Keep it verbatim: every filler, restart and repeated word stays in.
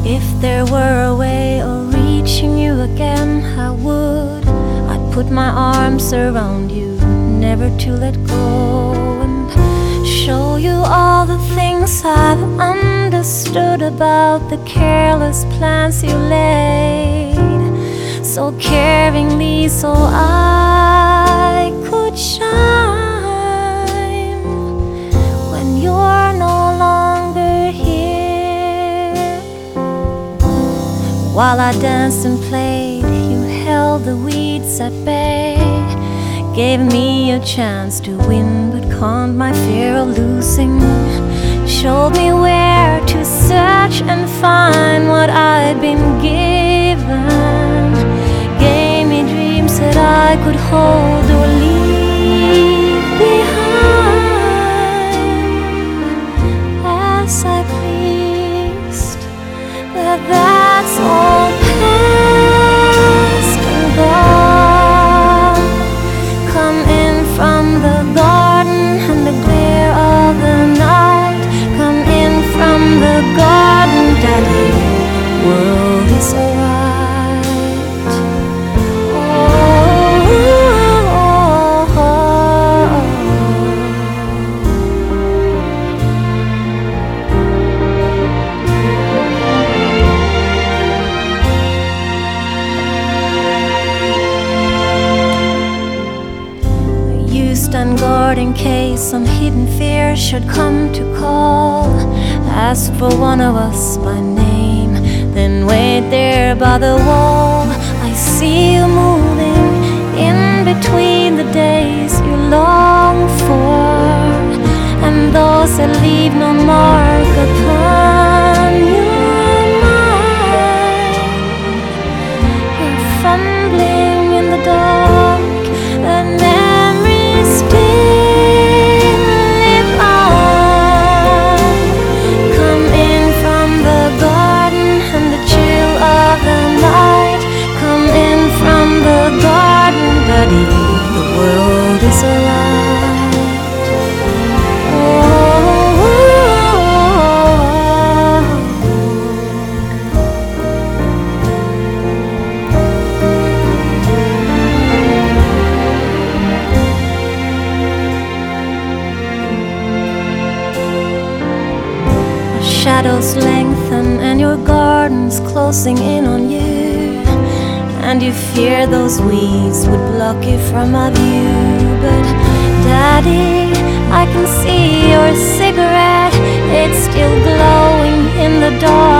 If there were a way of reaching you again, I would. I'd put my arms around you, never to let go, and show you all the things I've understood about the careless plans you laid so caringly, so I could shine when you're no longer here. While I danced and played, you held the weeds at bay, gave me a chance to win but calmed my fear of losing, showed me where to search and find what I'd been given, gave me dreams that I could hold or leave behind as I pleased. But that's all past and gone. Come in from the garden and the glare of the night. Come in from the garden, Daddy, world is alright. Oh, oh, oh, you stand guard in case some hidden fear should come to call. Ask for one of us by name, then wait there by the wall. I see you moving in between the days you long for, and those that leave no mark upon your mind. You're fumbling in the dark, but memories still live on. Come in from the garden and the chill of the night. Come in from the garden, buddy, the world is alright. Oh, oh, shadows lengthen and your garden's closing in on you, and you fear those weeds would block you from my view. But Daddy, I can see your cigarette, it's still glowing in the dark.